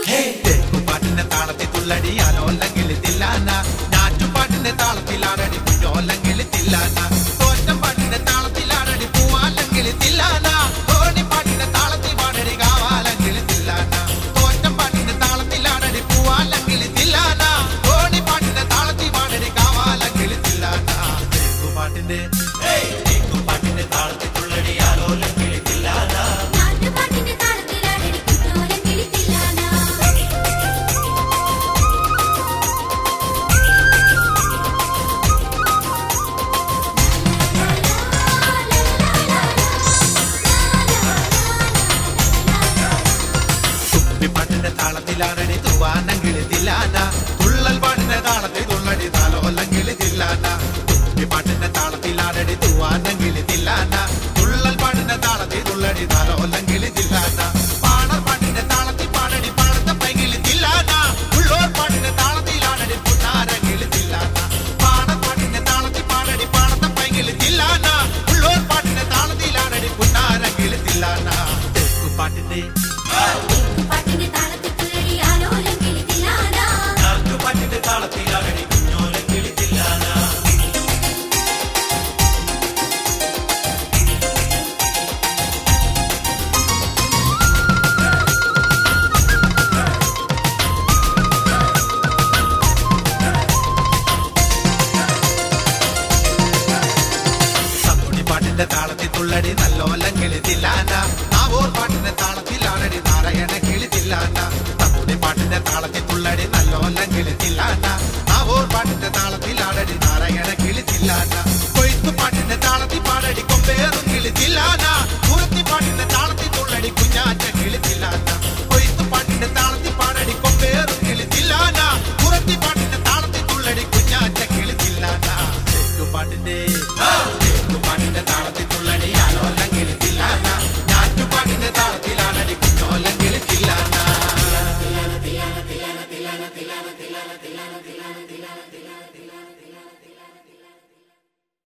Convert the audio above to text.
തേക്കുപാട്ടിന്റെ താളത്തിൽ തുള്ളടിയാലോല്ലെങ്കിൽ തില്ലാന, ഞാറ്റുപാട്ടിന്റെ താളത്തിലാടടി കുഞ്ഞോല്ലെങ്കിൽ തില്ലാന, തോറ്റം പാട്ടിന്റെ താളത്തിലാടടി പൂവാല്ലെങ്കിൽ തില്ലാന, തോണിപ്പാട്ടിന്റെ താളത്തിൽ പാടടി കാവാല്ലെങ്കിൽ തില്ലാന, തോറ്റം പാട്ടിന്റെ താളത്തിലാടടി പൂവാല്ലെങ്കിൽ തില്ലാന, തോണിപ്പാട്ടിന്റെ താളത്തിൽ പാടടി കാവാല്ലെങ്കിൽ തില്ലാന. തേക്കുപാട്ടിന്റെ താളത്തിൽ തുള്ളടിയാലോല്ലെങ്കിൽ തില്ലാന. പാട്ടിന്റെ താളത്തിലാടടി തൂവാനെങ്കിൽ തില്ലാന, തുള്ളൽ പാട്ടിന്റെ താളത്തിൽ തുള്ളടി താലോല്ലെങ്കിൽ തില്ലാന. പാട്ടിന്റെ താളത്തിലാടടി തൂവാനെങ്കിൽ തില്ലാന, തുള്ളൽ പാട്ടിന്റെ താളത്തിൽ തുള്ളടി താലോല്ലെങ്കിൽ തില്ലാന. പാണർ പാട്ടിന്റെ താളത്തിൽ പാടടി പാടത്തെ പൈകിൽ തില്ലാന, ഉള്ളോർ പാട്ടിന്റെ താളത്തിലാടടി പുന്നാരെങ്കിൽ തില്ലാന. പാണർ പാട്ടിന്റെ താളത്തിൽ പാടടി പാടത്തെ പൈകിൽ തില്ലാന, ഉള്ളോർ പാട്ടിന്റെ താളത്തിലാടടി പുന്നാരെങ്കിൽ തില്ലാന. പാട്ടിന്റെ താളത്തിലാടടി കുഞ്ഞോലെങ്കിൽ തില്ലാന. പാട്ടിന്റെ താളത്തിൽ തുള്ളടി നല്ലോല്ലെങ്കിൽ തില്ലാന, നാവോർ പാട്ടിന്റെ താളത്തിൽ